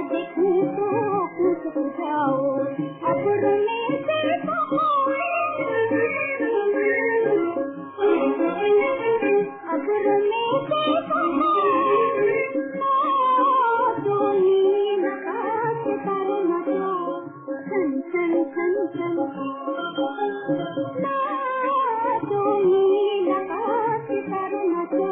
देखूं तो कुछ बुझाओ, अब्र में से कहो, अब्र में से कहो, तो नील आकाश पर मचो, छन छन छन छन, तो नील आकाश पर मचो।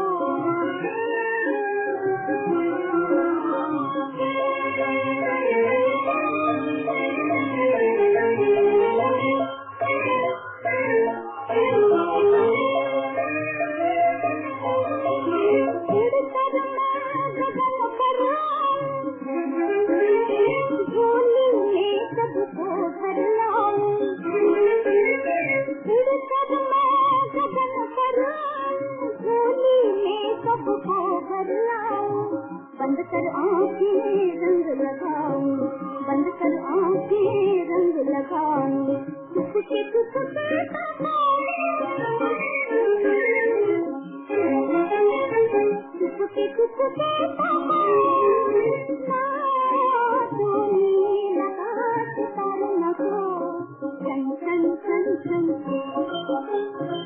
बंद कर आँखें रंग लगाऊं, बंद कर आँखें रंग लगाऊं, चुपके चुपके चुपके चुपके ना तो नील आकाश पर मचो, छन छन छन छन।